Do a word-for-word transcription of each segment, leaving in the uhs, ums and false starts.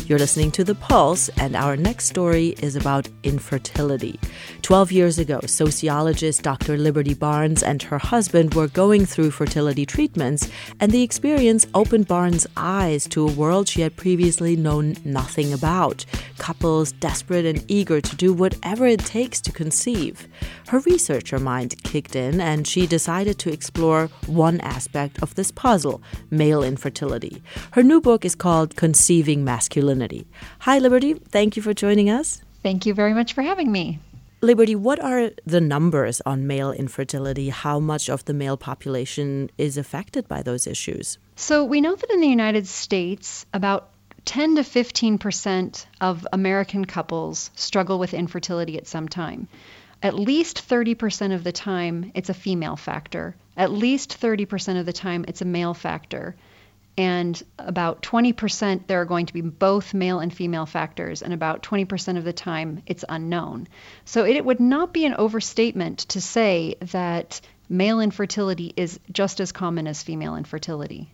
You're listening to The Pulse, and our next story is about infertility. Twelve years ago, sociologist Doctor Liberty Barnes and her husband were going through fertility treatments, and the experience opened Barnes' eyes to a world she had previously known nothing about. Couples desperate and eager to do whatever it takes to conceive. Her researcher mind kicked in, and she decided to explore one aspect of this puzzle, male infertility. Her new book is called Conceiving Masculinity. Hi, Liberty. Thank you for joining us. Thank you very much for having me. Liberty, what are the numbers on male infertility? How much of the male population is affected by those issues? So we know that in the United States, about ten to fifteen percent of American couples struggle with infertility at some time. At least thirty percent of the time, it's a female factor. At least thirty percent of the time, it's a male factor. And about twenty percent, there are going to be both male and female factors, and about twenty percent of the time, it's unknown. So it would not be an overstatement to say that male infertility is just as common as female infertility.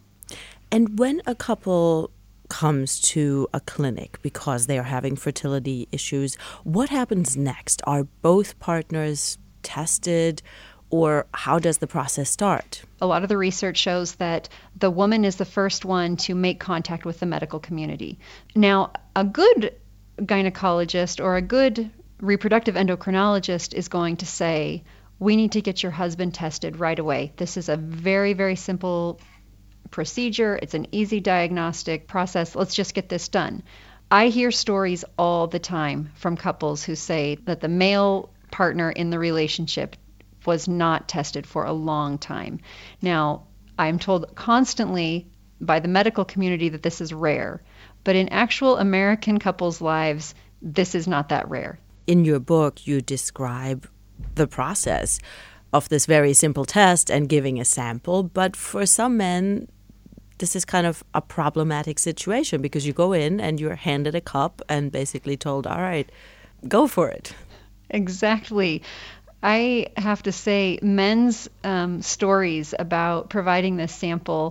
And when a couple comes to a clinic because they are having fertility issues, what happens next? Are both partners tested? Or how does the process start? A lot of the research shows that the woman is the first one to make contact with the medical community. Now, a good gynecologist or a good reproductive endocrinologist is going to say, we need to get your husband tested right away. This is a very, very simple procedure. It's an easy diagnostic process. Let's just get this done. I hear stories all the time from couples who say that the male partner in the relationship was not tested for a long time. Now, I'm told constantly by the medical community that this is rare, but in actual American couples' lives, this is not that rare. In your book, you describe the process of this very simple test and giving a sample, but for some men, this is kind of a problematic situation because you go in and you're handed a cup and basically told, all right, go for it. Exactly. I have to say, men's um, stories about providing this sample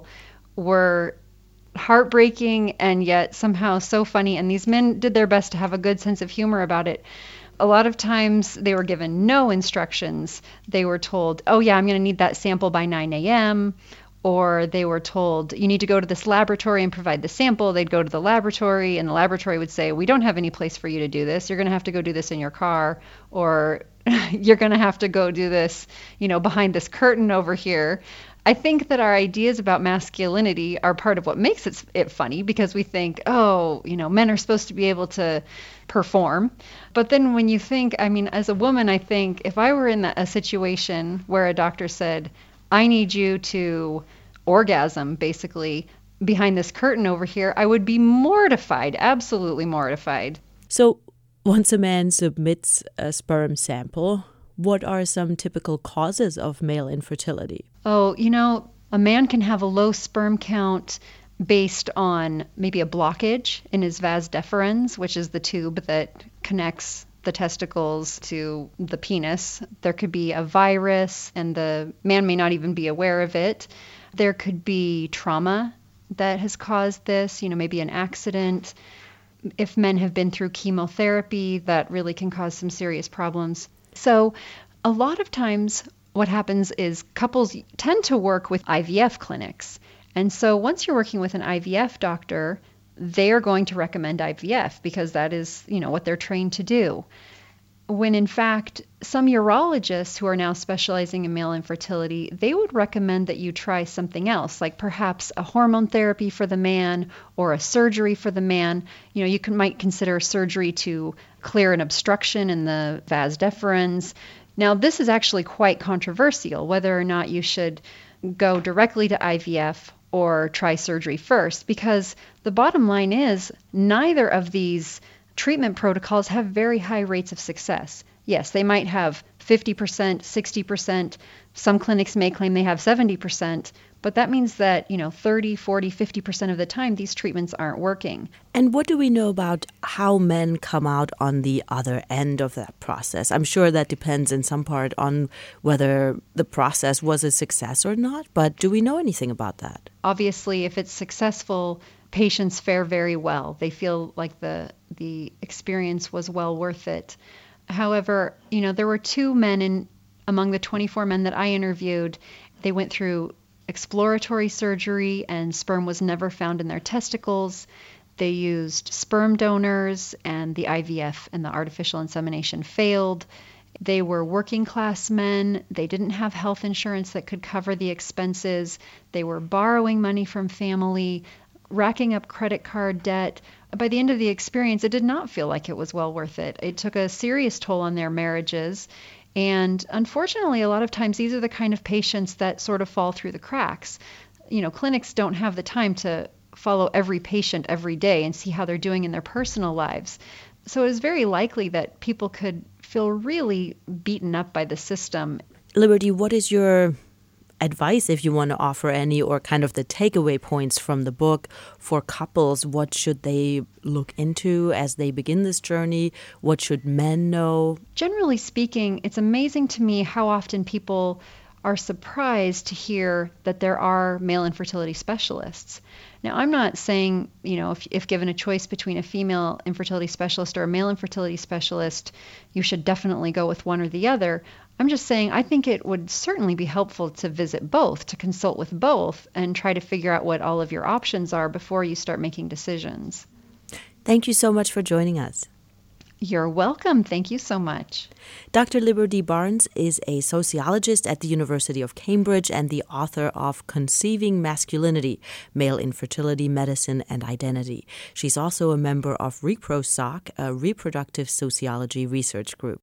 were heartbreaking and yet somehow so funny. And these men did their best to have a good sense of humor about it. A lot of times they were given no instructions. They were told, oh yeah, I'm going to need that sample by nine a.m. Or they were told, you need to go to this laboratory and provide the sample. They'd go to the laboratory and the laboratory would say, we don't have any place for you to do this. You're going to have to go do this in your car, or you're going to have to go do this, you know, behind this curtain over here. I think that our ideas about masculinity are part of what makes it, it funny, because we think, oh, you know, men are supposed to be able to perform. But then when you think, I mean, as a woman, I think if I were in a situation where a doctor said, I need you to orgasm, basically, behind this curtain over here, I would be mortified, absolutely mortified. So once a man submits a sperm sample, what are some typical causes of male infertility? Oh, you know, a man can have a low sperm count based on maybe a blockage in his vas deferens, which is the tube that connects the testicles to the penis. There could be a virus, and the man may not even be aware of it. There could be trauma that has caused this, you know, maybe an accident. If men have been through chemotherapy, that really can cause some serious problems. So a lot of times what happens is couples tend to work with I V F clinics. And so once you're working with an I V F doctor, they are going to recommend I V F because that is, you know, what they're trained to do. When in fact, some urologists who are now specializing in male infertility, they would recommend that you try something else, like perhaps a hormone therapy for the man or a surgery for the man. You know, you can, might consider surgery to clear an obstruction in the vas deferens. Now, this is actually quite controversial, whether or not you should go directly to I V F or try surgery first, because the bottom line is neither of these treatment protocols have very high rates of success. Yes, they might have fifty percent, sixty percent. Some clinics may claim they have seventy percent, but that means that, you know, thirty, forty, fifty percent of the time these treatments aren't working. And what do we know about how men come out on the other end of that process? I'm sure that depends in some part on whether the process was a success or not, but do we know anything about that? Obviously, if it's successful, patients fare very well. They feel like the the experience was well worth it. However, you know, there were two men in among the twenty-four men that I interviewed. They went through exploratory surgery and sperm was never found in their testicles. They used sperm donors and the I V F and the artificial insemination failed. They were working class men. They didn't have health insurance that could cover the expenses. They were borrowing money from family, racking up credit card debt. By the end of the experience, it did not feel like it was well worth it. It took a serious toll on their marriages. And unfortunately, a lot of times these are the kind of patients that sort of fall through the cracks. You know, clinics don't have the time to follow every patient every day and see how they're doing in their personal lives. So it is very likely that people could feel really beaten up by the system. Liberty, what is your advice, if you want to offer any, or kind of the takeaway points from the book for couples? What should they look into as they begin this journey? What should men know? Generally speaking, it's amazing to me how often people are surprised to hear that there are male infertility specialists. Now, I'm not saying, you know, if, if given a choice between a female infertility specialist or a male infertility specialist, you should definitely go with one or the other. I'm just saying I think it would certainly be helpful to visit both, to consult with both, and try to figure out what all of your options are before you start making decisions. Thank you so much for joining us. You're welcome. Thank you so much. Doctor Liberty Barnes is a sociologist at the University of Cambridge and the author of Conceiving Masculinity, Male Infertility, Medicine, and Identity. She's also a member of ReproSoc, a reproductive sociology research group.